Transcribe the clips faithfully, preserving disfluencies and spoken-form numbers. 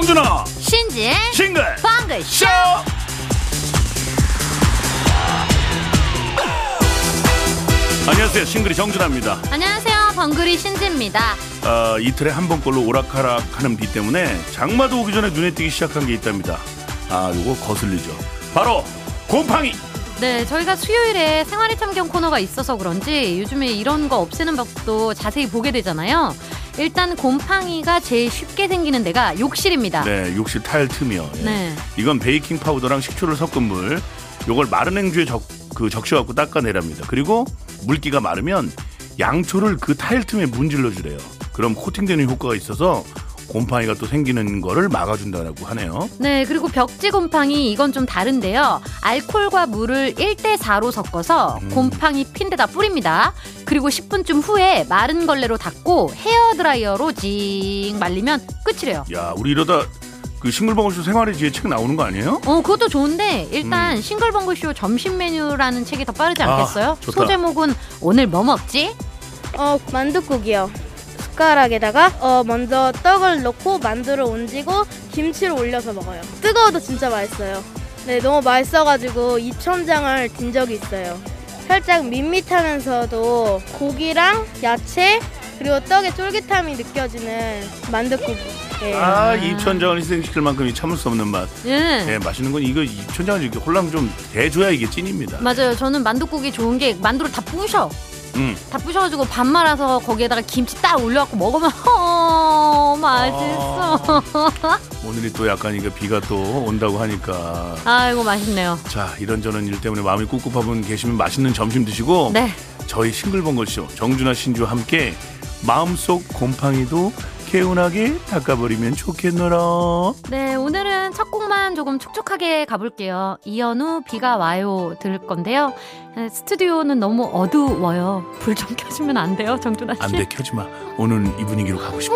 정준하 신지의 싱글 방글쇼. 안녕하세요. 싱글이 정준하입니다. 안녕하세요. 방글이 신지입니다. 어, 이틀에 한 번꼴로 오락가락하는 비 때문에 장마도 오기 전에 눈에 띄기 시작한 게 있답니다. 아, 요거 거슬리죠. 바로 곰팡이. 네, 저희가 수요일에 생활의 참견 코너가 있어서 그런지 요즘에 이런 거 없애는 법도 자세히 보게 되잖아요. 일단 곰팡이가 제일 쉽게 생기는 데가 욕실입니다. 네, 욕실 타일 틈이요. 예. 네. 이건 베이킹 파우더랑 식초를 섞은 물. 요걸 마른 행주에 적, 그 적셔갖고 닦아내랍니다. 그리고 물기가 마르면 양초를 그 타일 틈에 문질러 주래요. 그럼 코팅되는 효과가 있어서 곰팡이가 또 생기는 거를 막아준다고 하네요. 네, 그리고 벽지 곰팡이 이건 좀 다른데요. 알코올과 물을 일 대 사로 섞어서 음. 곰팡이 핀 데다 뿌립니다. 그리고 십 분쯤 후에 마른 걸레로 닦고 헤어드라이어로 징 말리면 끝이래요. 야, 우리 이러다 그 싱글벙글쇼 생활의 지혜 책 나오는 거 아니에요? 어, 그것도 좋은데 일단 음. 싱글벙글쇼 점심 메뉴라는 책이 더 빠르지 않겠어요? 아, 좋다. 소제목은 오늘 뭐 먹지? 어, 만둣국이요. 숟가락에다가 어, 먼저 떡을 넣고 만두를 얹고 김치를 올려서 먹어요. 뜨거워도 진짜 맛있어요. 네, 너무 맛있어가지고 입천장을 딘 적이 있어요. 살짝 밋밋하면서도 고기랑 야채 그리고 떡의 쫄깃함이 느껴지는 만둣국이에요. 아, 입천장을 희생시킬 만큼 참을 수 없는 맛. 예. 네, 맛있는 건 이거 입천장을 이렇게 홀랑 좀 대줘야 이게 찐입니다. 맞아요. 저는 만둣국이 좋은 게 만두를 다 부셔. 음. 다 부셔가지고 밥 말아서 거기에다가 김치 딱 올려갖고 먹으면 어 맛있어. 아, 오늘이 또 약간 이게 비가 또 온다고 하니까 아이고 맛있네요. 자, 이런저런 일 때문에 마음이 꿉꿉한 분 계시면 맛있는 점심 드시고 네. 저희 싱글벙글쇼 정준하 신주와 함께 마음속 곰팡이도 개운하게 닦아버리면 좋겠노라. 네, 오늘은 첫 곡만 조금 촉촉하게 가볼게요. 이현우 비가 와요 들을 건데요. 네, 스튜디오는 너무 어두워요. 불 좀 켜주면 안 돼요, 정준하 씨? 안 돼, 켜지마. 오늘 이 분위기로 가고 싶어.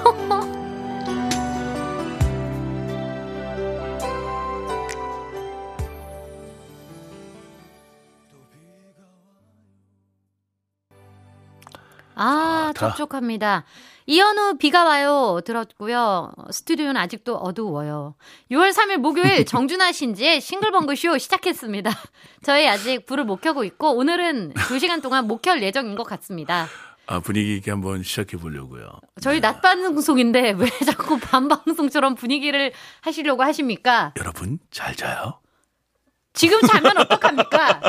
아, 자, 촉촉합니다. 이현우 비가 와요 들었고요. 스튜디오는 아직도 어두워요. 유월 삼일 목요일 정준하 신지의 싱글벙글쇼 시작했습니다. 저희 아직 불을 못 켜고 있고 오늘은 두 시간 동안 못 켤 예정인 것 같습니다. 아, 분위기 있게 한번 시작해 보려고요. 저희 낮 방송인데 왜 자꾸 밤 방송처럼 분위기를 하시려고 하십니까? 여러분 잘 자요. 지금 자면 어떡합니까?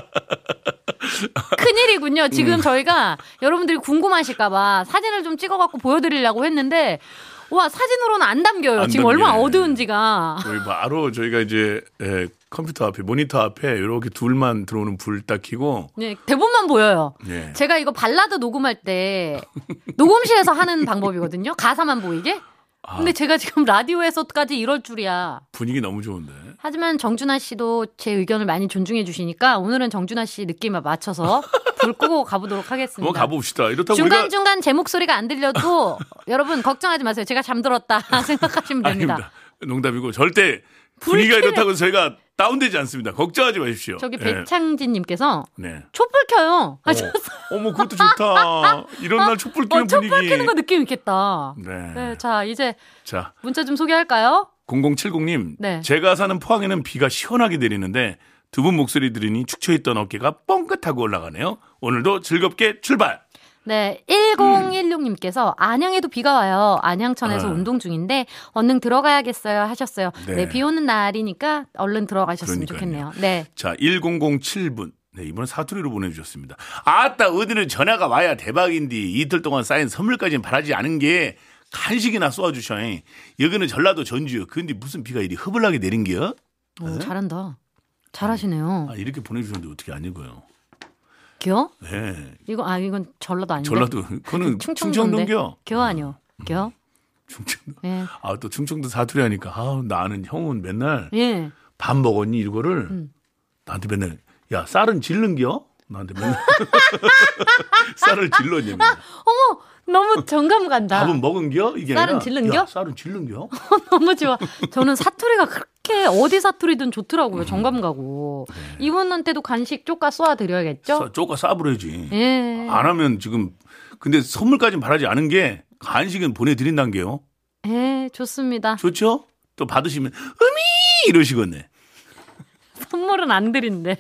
큰일이군요. 지금 음. 저희가 여러분들이 궁금하실까봐 사진을 좀 찍어갖고 보여드리려고 했는데 와, 사진으로는 안 담겨요. 안 지금 담겨요. 얼마나 어두운지가. 여기 바로 저희가 이제 예, 컴퓨터 앞에 모니터 앞에 이렇게 둘만 들어오는 불 딱 켜고 네, 대본만 보여요. 예. 제가 이거 발라드 녹음할 때 녹음실에서 하는 방법이거든요. 가사만 보이게. 근데 아, 제가 지금 라디오에서까지 이럴 줄이야. 분위기 너무 좋은데. 하지만 정준하 씨도 제 의견을 많이 존중해 주시니까 오늘은 정준하 씨 느낌에 맞춰서 불 끄고 가보도록 하겠습니다. 한번 가봅시다. 이렇다고 중간중간 우리가 제 목소리가 안 들려도 여러분 걱정하지 마세요. 제가 잠들었다 생각하시면 됩니다. 아닙니다. 농담이고 절대 분위기가 불 켜면- 이렇다고 저희가 다운되지 않습니다. 걱정하지 마십시오. 저기 예. 백창진님께서 네. 촛불 켜요 하셨어요. 어, 어머, 그것도 좋다. 이런 날 촛불 켜는 어, 촛불 분위기. 켜는 거 느낌 있겠다. 네. 네, 자 이제 자, 문자 좀 소개할까요? 공공칠공님. 네. 제가 사는 포항에는 비가 시원하게 내리는데 두 분 목소리 들으니 축처했던 어깨가 뻥끗하고 올라가네요. 오늘도 즐겁게 출발. 네, 천십육님께서 안양에도 비가 와요. 안양천에서 아. 운동 운동 중인데 얼른 들어가야겠어요 하셨어요. 네. 네, 비 오는 날이니까 얼른 들어가셨으면 그러니까요. 좋겠네요. 네. 자, 천칠 분. 네, 이번엔 사투리로 보내주셨습니다. 아따, 어디는 전화가 와야 대박인디 이틀 동안 쌓인 선물까지는 바라지 않은 게 간식이나 쏘아주셔. 여기는 전라도 전주요. 근데 무슨 비가 이리 허블나게 내린겨? 오, 잘한다. 잘하시네요. 아, 이렇게 보내주셨는데 어떻게 안 읽어요? 겨? 네. 이거 아 이건 전라도 아닌데. 전라도, 그거는 충청도인데. 충청도인겨. 겨 아니요. 겨? 충청도. 예. 아, 또 충청도 사투리 하니까, 아, 나는 형은 맨날 예. 밥 먹었니? 이거를 음. 나한테 맨날, 야, 쌀은 질른겨? 나한테 맨날. 쌀을 질렀냐, 맨날. 어머, 너무 정감 간다. 밥은 먹은겨? 이게 쌀은 아니라, 질른겨? 야, 쌀은 질른겨? 너무 좋아. 저는 사투리가 그렇게 어디 사투리든 좋더라고요. 정감 가고. 네. 이분한테도 간식 쪼까 쏘아 드려야겠죠? 싸- 쪼까 싸부려야지. 예. 안 하면 지금, 근데 선물까지는 바라지 않은 게 간식은 보내드린다는 게요. 예, 좋습니다. 좋죠? 또 받으시면 음이 이러시겠네. 선물은 안 드린대.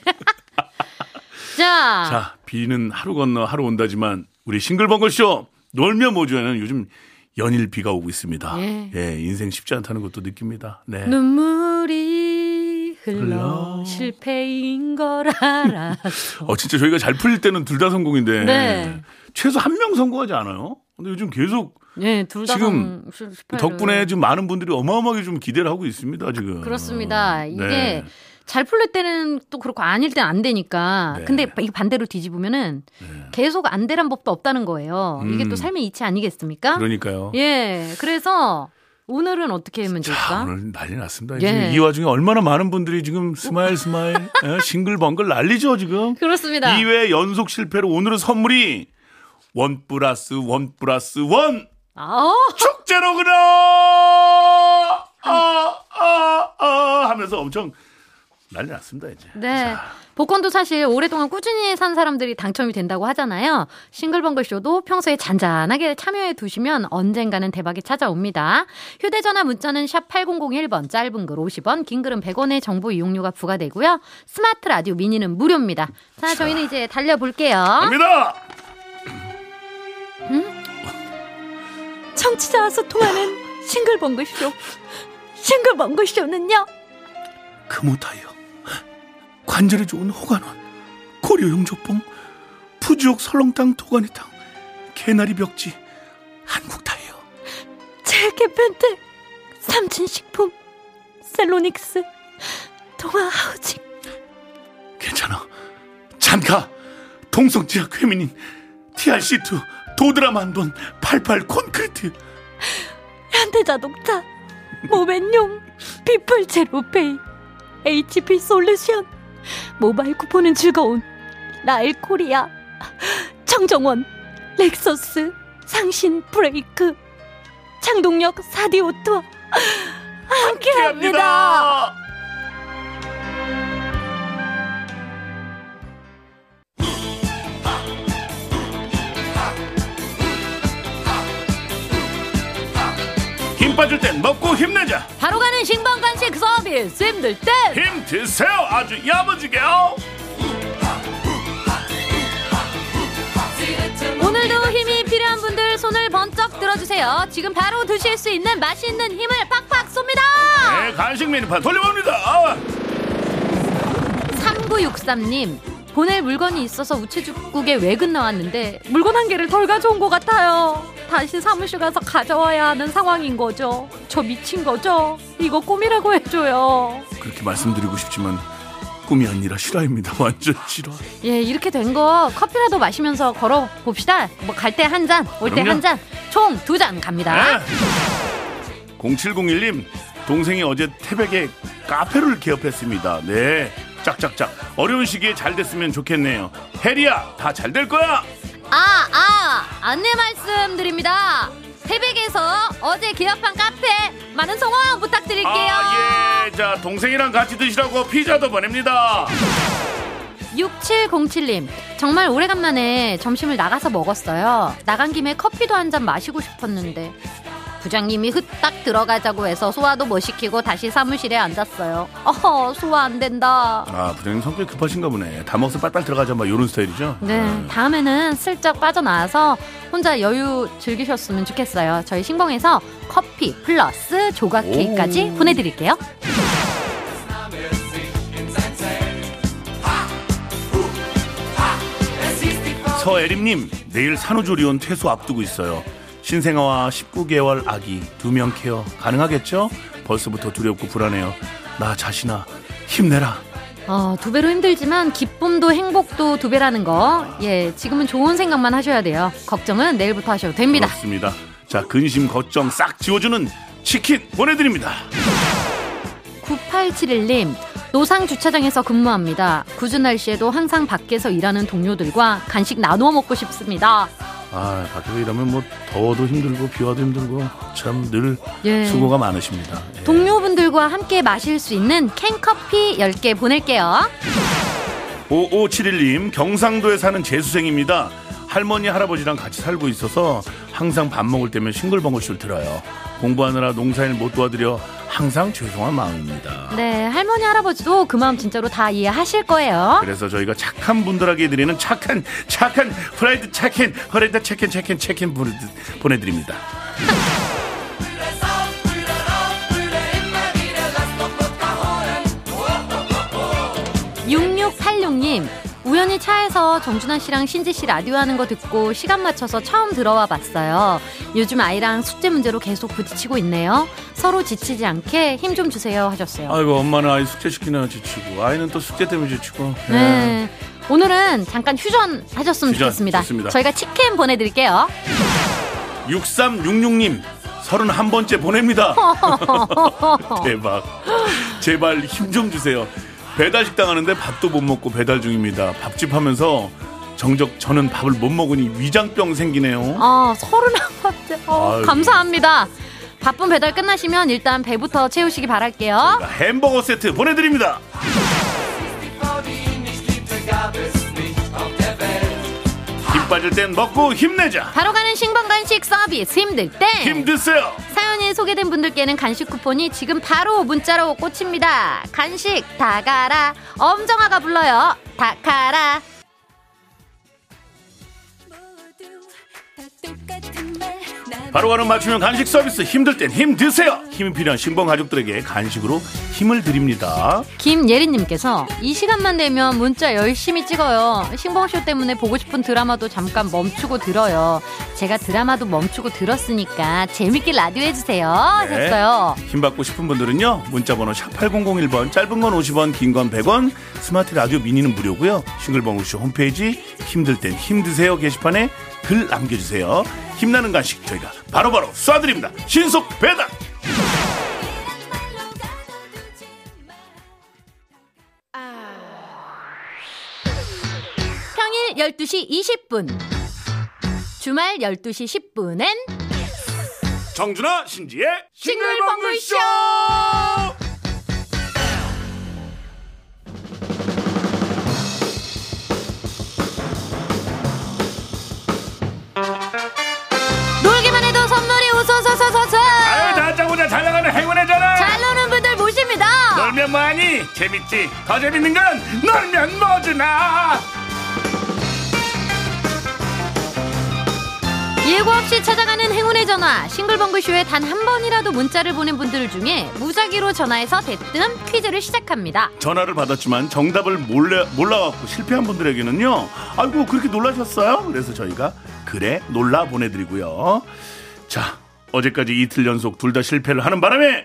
자. 자, 비는 하루 건너 하루 온다지만 우리 싱글벙글쇼 놀며 모주에는 요즘 연일 비가 오고 있습니다. 예. 예, 인생 쉽지 않다는 것도 느낍니다. 네. 눈물이 흘러, 흘러. 실패인 걸 알았어. 어, 진짜 저희가 잘 풀릴 때는 둘 다 성공인데 네. 최소 한 명 성공하지 않아요? 근데 요즘 계속 네, 둘 다 지금 실패를. 덕분에 지금 많은 분들이 어마어마하게 좀 기대를 하고 있습니다. 지금. 그렇습니다. 이게 네. 잘 풀릴 때는 또 그렇고 아닐 때는 안 되니까. 네. 근데 이게 반대로 뒤집으면은 네. 계속 안 되란 법도 없다는 거예요. 음. 이게 또 삶의 이치 아니겠습니까? 그러니까요. 예. 그래서 오늘은 어떻게 하면 자, 좋을까? 오늘 난리 났습니다. 예. 지금 이 와중에 얼마나 많은 분들이 지금 스마일 스마일 예, 싱글벙글 난리죠 지금. 그렇습니다. 이 회 연속 실패로 오늘은 선물이 원 플러스 원 플러스 원 아, 축제로 그려 아, 아, 아 하면서 엄청 난리 났습니다 이제. 네. 자. 복권도 사실 오랫동안 꾸준히 산 사람들이 당첨이 된다고 하잖아요. 싱글벙글 쇼도 평소에 잔잔하게 참여해 두시면 언젠가는 대박이 찾아옵니다. 휴대전화 문자는 샵 팔공공일 번, 짧은 글 오십 원, 긴 글은 백 원의 정보 이용료가 부과되고요. 스마트 라디오 미니는 무료입니다. 자, 자. 저희는 이제 달려볼게요. 갑니다. 청취자와 소통하는 싱글벙글 쇼. 싱글벙글 쇼는요. 금호타이어, 관절에 좋은 호간원, 고려용 족봉, 푸주옥 설렁탕 도가니탕, 개나리 벽지, 한국타이어, 젤케펜테, 삼진식품, 셀로닉스, 동아하우징. 괜찮아. 잔가, 동성지학 페미닌, 티알씨투, 도드라만돈, 팔십팔 콘크리트, 현대자동차, 모멘용, 피플 제로페이, 에이치피 솔루션, 모바일 쿠폰은 즐거운 라일 코리아, 청정원, 렉서스, 상신 브레이크, 창동역 사디오토와 함께합니다. 힘 빠질 땐 먹고 힘내자. 바로 가는 신방간식 서비스 힘들 때 힘 드세요. 아주 야무지게요. 오늘도 힘이 필요한 분들 손을 번쩍 들어주세요. 지금 바로 드실 수 있는 맛있는 힘을 팍팍 쏩니다. 네, 간식 메뉴판 돌려봅니다. 삼구육삼 님, 보낼 물건이 있어서 우체국에 외근 나왔는데 물건 한 개를 덜 가져온 것 같아요. 다시 사무실 가서 가져와야 하는 상황인 거죠. 저 미친 거죠? 이거 꿈이라고 해줘요. 그렇게 말씀드리고 싶지만 꿈이 아니라 실화입니다. 완전 실화. 예, 이렇게 된 거 커피라도 마시면서 걸어봅시다. 뭐 갈 때 한 잔, 올 때 그럼요. 한 잔, 총 두 잔 갑니다. 네. 공칠공일 님, 동생이 어제 태백에 카페를 개업했습니다. 네, 짝짝짝. 어려운 시기에 잘 됐으면 좋겠네요. 혜리야, 다 잘 될 거야. 아, 아, 안내 말씀드립니다. 태백에서 어제 개업한 카페 많은 성원 부탁드릴게요. 아, 예. 자, 동생이랑 같이 드시라고 피자도 보냅니다. 육칠공칠 님, 정말 오래간만에 점심을 나가서 먹었어요. 나간 김에 커피도 한 잔 마시고 싶었는데 부장님이 후딱 들어가자고 해서 소화도 못 시키고 다시 사무실에 앉았어요. 어허, 소화 안 된다. 아, 부장님 성격 급하신가 보네. 다 먹어서 빨빨 들어가자, 막 이런 스타일이죠. 네, 다음에는 슬쩍 빠져나와서 혼자 여유 즐기셨으면 좋겠어요. 저희 신봉에서 커피 플러스 조각 케이크까지 오. 보내드릴게요. 서애림님, 내일 산후조리원 퇴소 앞두고 있어요. 신생아와 십구 개월 아기 두 명 케어 가능하겠죠? 벌써부터 두렵고 불안해요. 나 자신아, 힘내라. 어, 두 배로 힘들지만 기쁨도 행복도 두 배라는 거. 예, 지금은 좋은 생각만 하셔야 돼요. 걱정은 내일부터 하셔도 됩니다. 그렇습니다. 자, 근심 걱정 싹 지워주는 치킨 보내드립니다. 구팔칠일 님, 노상 주차장에서 근무합니다. 궂은 날씨에도 항상 밖에서 일하는 동료들과 간식 나누어 먹고 싶습니다. 아, 밖에서 일하면 뭐 더워도 힘들고 비와도 힘들고 참 늘 예. 수고가 많으십니다. 예. 동료분들과 함께 마실 수 있는 캔커피 열 개 보낼게요. 오오칠일 님, 경상도에 사는 재수생입니다. 할머니 할아버지랑 같이 살고 있어서 항상 밥 먹을 때면 싱글벙글쇼를 들어요. 공부하느라 농사일 못 도와드려 항상 죄송한 마음입니다. 네, 할머니 할아버지도 그 마음 진짜로 다 이해하실 거예요. 그래서 저희가 착한 분들에게 드리는 착한 착한 프라이드 체킨 프라이드 체킨 체킨 체킨 보내드립니다. 육육팔육 님, 우연히 차에서 정준하 씨랑 신지 씨 라디오 하는 거 듣고 시간 맞춰서 처음 들어와 봤어요. 요즘 아이랑 숙제 문제로 계속 부딪히고 있네요. 서로 지치지 않게 힘 좀 주세요 하셨어요. 아이고, 엄마는 아이 숙제 시키느라 지치고 아이는 또 숙제 때문에 지치고. 네. 네. 오늘은 잠깐 휴전하셨으면 휴전, 좋겠습니다. 좋습니다. 저희가 치킨 보내드릴게요. 육삼육육 님 서른한 번째 보냅니다. 대박. 제발 힘 좀 주세요. 배달식당 하는데 밥도 못 먹고 배달 중입니다. 밥집 하면서 정작 저는 밥을 못 먹으니 위장병 생기네요. 아, 서른한 번째. 어, 아유. 감사합니다. 바쁜 배달 끝나시면 일단 배부터 채우시기 바랄게요. 햄버거 세트 보내드립니다. 힘 빠질 땐 먹고 힘내자. 바로 가는 신번간식 서비스 힘들 땐 힘드세요. 사연이 소개된 분들께는 간식 쿠폰이 지금 바로 문자로 꽂힙니다. 간식 다 가라. 엄정화가 불러요. 다 가라. 바로 가는 맞춤형 간식 서비스 힘들 땐 힘드세요. 힘이 필요한 신봉 가족들에게 간식으로 힘을 드립니다. 김예린님께서 이 시간만 되면 문자 열심히 찍어요. 신봉쇼 때문에 보고 싶은 드라마도 잠깐 멈추고 들어요. 제가 드라마도 멈추고 들었으니까 재밌게 라디오 해주세요. 네. 했어요. 힘받고 싶은 분들은요 문자번호 샵 팔공공일 번, 짧은 건 오십 원, 긴 건 백 원, 스마트 라디오 미니는 무료고요. 싱글벙글쇼 홈페이지 힘들 땐 힘드세요 게시판에 글 남겨주세요. 힘나는 간식 저희가 바로바로 쏴드립니다. 신속 배달. 평일 열두 시 이십 분, 주말 열두 시 십 분엔 정준하 신지의 싱글벙글쇼. 놀기만 해도 선물이 우소소소소소. 아유 다 짜고자 잘 나가는 행운의전화. 잘 노는 분들 모십니다. 놀면 뭐하니? 재밌지. 더 재밌는 건 놀면 뭐주나. 예고 없이 찾아가는 행운의 전화. 싱글벙글쇼에 단 한 번이라도 문자를 보낸 분들 중에 무작위로 전화해서 대뜸 퀴즈를 시작합니다. 전화를 받았지만 정답을 몰래, 몰라갖고 실패한 분들에게는요 아이고 그렇게 놀라셨어요? 그래서 저희가 그래 놀라 보내드리고요. 자, 어제까지 이틀 연속 둘 다 실패를 하는 바람에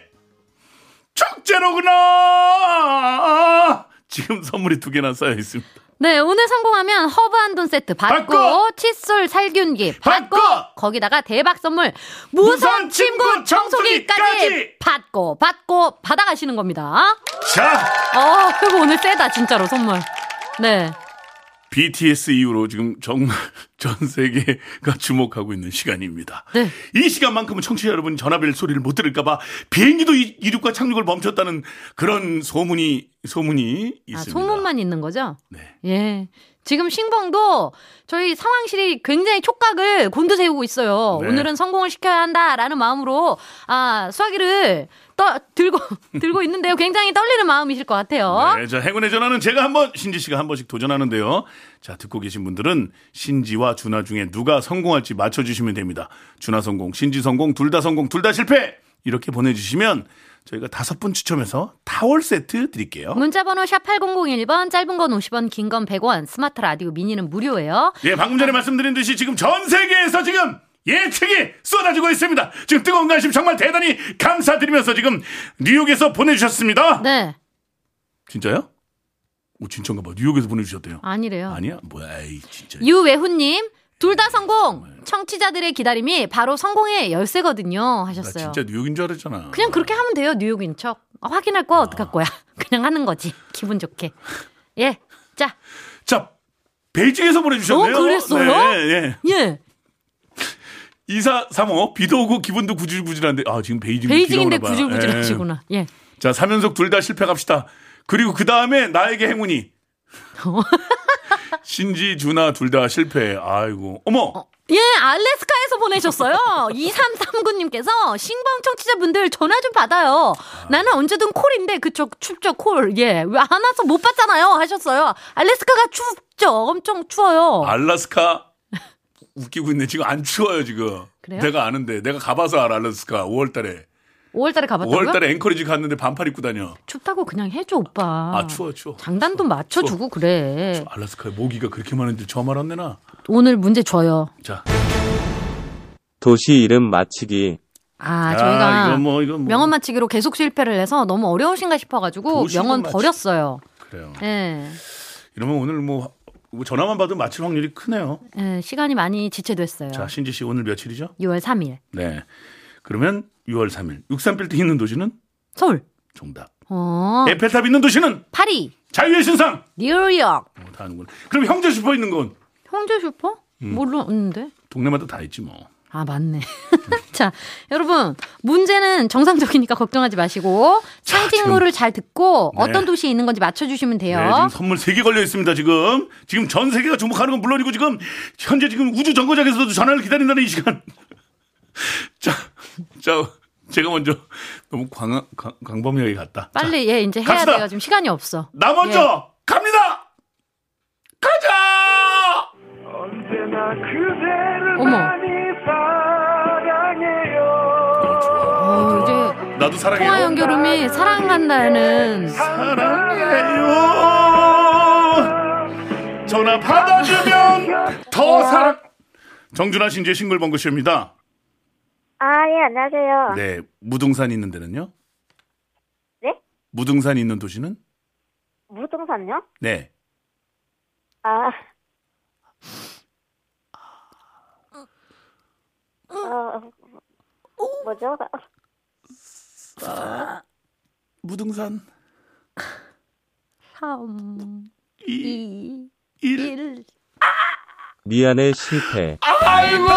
축제로구나. 지금 선물이 두 개나 쌓여 있습니다. 네, 오늘 성공하면 허브 한돈 세트 받고, 받고, 칫솔 살균기 받고, 받고, 거기다가 대박 선물 무선 침구 청소기까지 받고 받고 받아가시는 겁니다. 자, 어, 그리고 오늘 세다 진짜로 선물. 네. 비티에스 이후로 지금 정말 전 세계가 주목하고 있는 시간입니다. 네. 이 시간만큼은 청취자 여러분 전화벨 소리를 못 들을까봐 비행기도 이륙과 착륙을 멈췄다는 그런 소문이 소문이 있습니다. 아, 소문만 있는 거죠? 네. 예. 지금 신봉도 저희 상황실이 굉장히 촉각을 곤두세우고 있어요. 네. 오늘은 성공을 시켜야 한다라는 마음으로 아 수화기를 떠 들고 들고 있는데요. 굉장히 떨리는 마음이실 것 같아요. 네, 자 행운의 전화는 제가 한번 신지 씨가 한 번씩 도전하는데요. 자 듣고 계신 분들은 신지와 준하 중에 누가 성공할지 맞춰주시면 됩니다. 준하 성공, 신지 성공, 둘 다 성공, 둘 다 실패 이렇게 보내주시면 저희가 다섯 분 추첨해서 타월 세트 드릴게요. 문자번호 샵 팔공공일 번, 짧은 건 오십 원, 긴 건 백 원, 스마트 라디오 미니는 무료예요. 예, 방금 전에 말씀드린 듯이 지금 전 세계에서 지금 예측이 쏟아지고 있습니다. 지금 뜨거운 관심 정말 대단히 감사드리면서 지금 뉴욕에서 보내주셨습니다. 네. 진짜요? 오, 진짜인가 봐. 뉴욕에서 보내주셨대요. 아니래요. 아니야? 뭐야, 에이, 진짜. 유외훈님, 둘 다 성공! 청취자들의 기다림이 바로 성공의 열쇠거든요. 나 하셨어요. 진짜 뉴욕인 줄 알았잖아. 그냥 그렇게 하면 돼요. 뉴욕인 척. 아, 확인할 거야. 어떡할 거야. 그냥 하는 거지. 기분 좋게. 예. 자. 자, 베이징에서 보내주셨네요. 어, 그랬어요? 네, 예. 예. 이사삼오 비도 오고 기분도 구질구질한데 아 지금 베이징 베이징인데 구질구질하시구나. 예. 예. 자, 삼 연속 둘 다 실패 갑시다. 그리고 그 다음에 나에게 행운이 신지, 준아 둘 다 실패. 아이고. 어머. 어, 예, 알래스카에서 보내셨어요. 이삼삼구님께서 신방 청취자분들 전화 좀 받아요. 아. 나는 언제든 콜인데 그쪽 춥죠 콜. 예, 왜 안 와서 못 받잖아요 하셨어요. 알래스카가 춥죠. 엄청 추워요. 알래스카 웃기고 있네. 지금 안 추워요 지금. 그래요? 내가 아는데 내가 가봐서 알아. 알래스카 오월달에. 오월달에 가봤다고요? 오월달에 앵커리지 갔는데 반팔 입고 다녀. 춥다고 그냥 해줘 오빠. 아 추워 추워. 장단도 추워. 맞춰주고 추워. 그래. 추워. 알래스카에 모기가 그렇게 많은데 처음 알았네 나. 오늘 문제 줘요. 자. 도시 이름 맞히기. 아 야, 저희가 이건 뭐, 이건 뭐. 명언 맞히기로 계속 실패를 해서 너무 어려우신가 싶어가지고 명언 맞추... 버렸어요. 그래요. 네. 이러면 오늘 뭐 전화만 받으면 맞힐 확률이 크네요. 네, 시간이 많이 지체됐어요. 자 신지 씨 오늘 며칠이죠? 유월 삼일. 네. 그러면 유월 삼일. 육삼빌딩 있는 도시는? 서울. 정답. 어. 에펠탑 있는 도시는? 파리. 자유의 신상. 뉴욕. 어, 다 아는구나. 그럼 형제 슈퍼 있는 건? 형제 슈퍼? 음. 모르는데. 동네마다 다 있지 뭐. 아 맞네. 자 여러분 문제는 정상적이니까 걱정하지 마시고 상징물을 잘 듣고 네. 어떤 도시에 있는 건지 맞춰주시면 돼요. 네, 지금 선물 세 개 걸려 있습니다. 지금 지금 전 세계가 주목하는 건 물론이고 지금 현재 지금 우주 정거장에서도 전화를 기다린다는 이 시간. 자, 자 제가 먼저 너무 광, 광, 광범위하게 갔다. 빨리 자, 예 이제 해야 갑시다. 돼요. 지금 시간이 없어. 나 먼저 예. 갑니다. 가자. 언제나 그대를 어머. 많이 사랑해요. 어, 이제 나도 사랑해요. 통화 연결음이 사랑한다는 사랑해요. 전화 받아주면 더 사랑. 정준하 신지의 싱글벙글쇼입니다. 아, 예, 안녕하세요. 네, 무등산 있는 데는요? 네? 무등산 있는 도시는? 무등산요? 네. 아. 어, 뭐죠? 사, 무등산 삼, 이, 이, 일. 일. 미안해 실패. 아이고!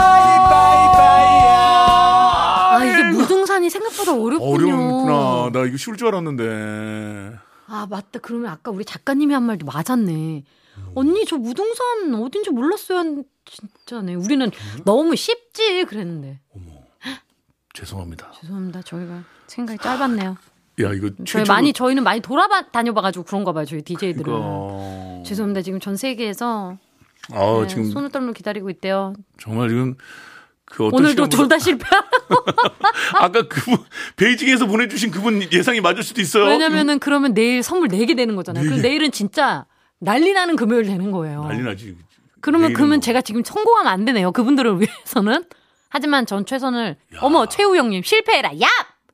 아 이게 무등산이 생각보다 어렵군요. 어려웠구나. 나 이거 쉬울 줄 알았는데. 아 맞다. 그러면 아까 우리 작가님이 한 말도 맞았네. 언니 저 무등산 어딘지 몰랐어요. 진짜네. 우리는 너무 쉽지 그랬는데. 어머, 죄송합니다. 죄송합니다. 저희가 생각이 짧았네요. 야 이거 저희 최초로... 많이 저희는 많이 돌아다녀봐가지고 그런가 봐요. 저희 디제이들은. 그러니까... 죄송합니다. 지금 전 세계에서 아, 네, 지금 손을 떨며 기다리고 있대요. 정말 지금 그 어떤 오늘도 시간보다... 둘 다 실패하고. 아까 그분 베이징에서 보내주신 그분 예상이 맞을 수도 있어요. 왜냐면은 그러면 내일 선물 네 개 되는 거잖아요. 네 개. 그럼 내일은 진짜 난리 나는 금요일 되는 거예요. 난리 나지. 그러면 그러면 뭐. 제가 지금 성공하면 안 되네요. 그분들을 위해서는. 하지만 전 최선을. 야. 어머 최우 형님 실패해라. 얍.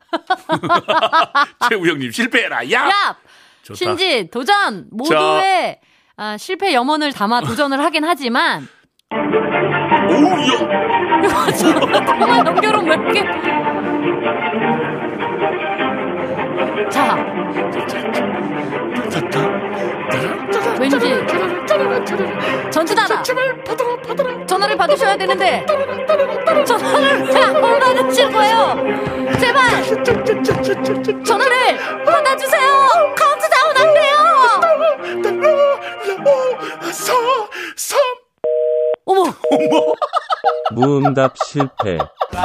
최우 형님 실패해라. 야. 얍. 좋다. 신지 도전 모두의 아, 실패 염원을 담아 도전을 하긴 하지만. 오야. 이거 정말 연결은 왜 이렇게. 자. 왠지 전주다다. 전화를 받으셔야 되는데 전화를 왜 안 받으실 거예요? 제발 전화를 받아주세요. 카운트다운 안 돼요. 어머 어머. 무응답 실패.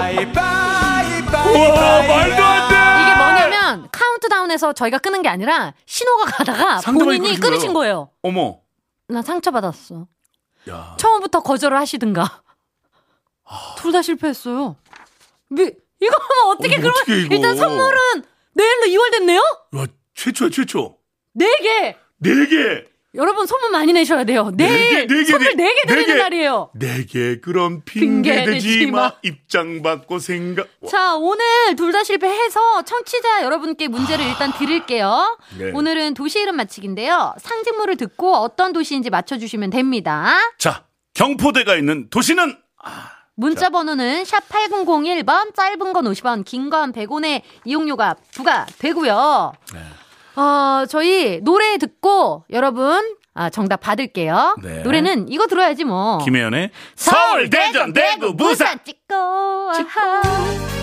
와 말도 안 돼. 이게 뭐냐면 카운트다운에서 저희가 끄는 게 아니라 신호가 가다가 상대방이 본인이 끊으신 끊으신 거예요. 어머. 나 상처받았어. 야. 처음부터 거절을 하시든가. 둘 다 실패했어요. 미, 이거 하면 어떻게 어, 그러면 어떡해, 이거. 일단 선물은 내일로 이월 됐네요? 와 최초야 최초. 네 개. 네 개. 여러분 소문 많이 내셔야 돼요. 내일 네 개, 네 개, 선물 네 개 네 드리는 개. 날이에요. 네 개 그럼 핑계 핑계 대지 대지 마. 마. 입장 받고 생각. 자, 오늘 둘 다 실패해서 청취자 여러분께 문제를 일단 드릴게요. 네. 오늘은 도시 이름 맞히기인데요. 상징물을 듣고 어떤 도시인지 맞춰주시면 됩니다. 자, 경포대가 있는 도시는 문자 번호는 샵 팔공공일 번, 짧은 건 오십 원, 긴 건 백 원의 이용료가 부과되고요. 네. 어, 저희 노래 듣고 여러분 아, 정답 받을게요. 네. 노래는 이거 들어야지 뭐. 김혜연의 서울, 대전, 대구, 부산. 찍고 아하.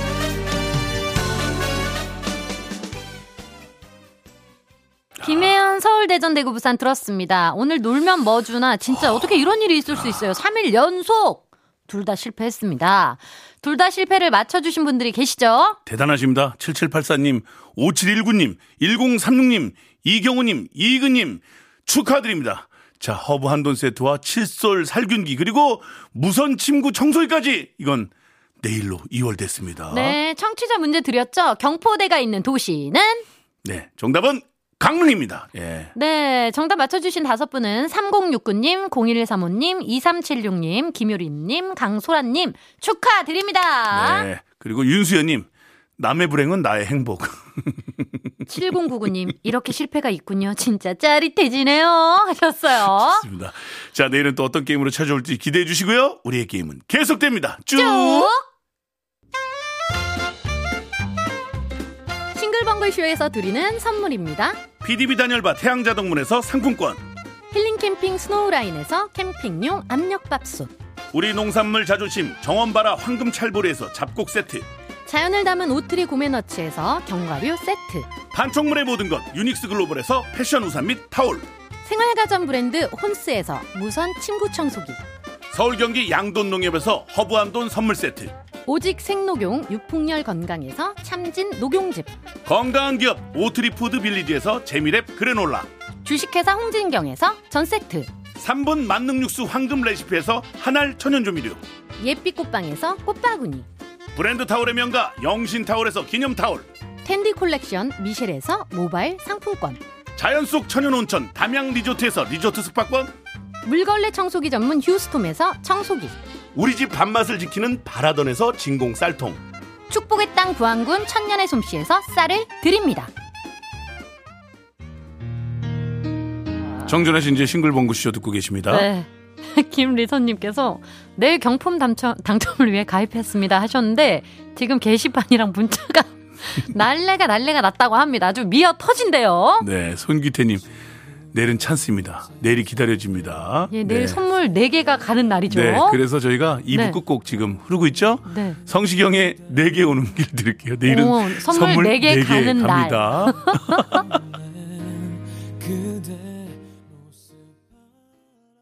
김혜연 인천, 서울, 대전, 대구, 부산 들었습니다. 오늘 놀면 뭐 주나 진짜 어떻게 이런 일이 있을 수 있어요. 삼 일 연속 둘 다 실패했습니다. 둘 다 실패를 맞춰주신 분들이 계시죠? 대단하십니다. 칠칠팔사님, 오칠일구님, 일공삼육님, 이경우님, 이근님 축하드립니다. 자, 허브 한돈 세트와 칫솔 살균기 그리고 무선 침구 청소기까지 이건 내일로 이월됐습니다. 네, 청취자 문제 드렸죠? 경포대가 있는 도시는? 네, 정답은 강릉입니다. 예. 네, 정답 맞춰주신 다섯 분은 삼공육구님, 공일삼오님, 이삼칠육님, 김효린님, 강소라님 축하드립니다. 네, 그리고 윤수연님, 남의 불행은 나의 행복. 칠공구구님, 이렇게 실패가 있군요. 진짜 짜릿해지네요. 하셨어요. 좋습니다. 자, 내일은 또 어떤 게임으로 찾아올지 기대해 주시고요. 우리의 게임은 계속됩니다. 쭉! 쭉! 싱글벙글쇼에서 드리는 선물입니다. 피디비 단열바 태양자동문에서 상품권, 힐링캠핑 스노우라인에서 캠핑용 압력밥솥, 우리 농산물 자존심 정원바라 황금찰보리에서 잡곡 세트, 자연을 담은 오트리 고메너츠에서 견과류 세트, 판촉물의 모든 것 유닉스 글로벌에서 패션 우산 및 타올, 생활가전 브랜드 혼스에서 무선 침구 청소기, 서울 경기 양돈 농협에서 허브 한돈 선물 세트, 오직 생녹용 유풍열 건강에서 참진 녹용즙, 건강한 기업 오트리푸드 빌리지에서 재미랩 그래놀라, 주식회사 홍진경에서 전세트, 삼 분 만능 육수 황금 레시피에서 한알 천연조미료, 예빛 꽃방에서 꽃바구니, 브랜드 타올의 명가 영신 타올에서 기념 타올, 텐디 콜렉션 미셸에서 모바일 상품권, 자연 속 천연 온천 담양 리조트에서 리조트 숙박권, 물걸레 청소기 전문 휴스톰에서 청소기, 우리 집 밥맛을 지키는 바라던에서 진공 쌀통, 축복의 땅 부안군 천년의 솜씨에서 쌀을 드립니다. 정준하 씨 이제 싱글벙글쇼 듣고 계십니다. 네. 김리선님께서 내일 경품 당첨, 당첨을 위해 가입했습니다 하셨는데 지금 게시판이랑 문자가 날래가 날래가 났다고 합니다. 아주 미어 터진대요. 네, 손기태님 내일은 찬스입니다. 내일이 기다려집니다. 예, 내일 네. 선물 네 개가 가는 날이죠. 네, 그래서 저희가 이 부 네. 끝곡 지금 흐르고 있죠. 네. 성시경의 네 개 오는 길 드릴게요. 내일은 오, 선물 네 개 네 개 가는 날. 갑니다.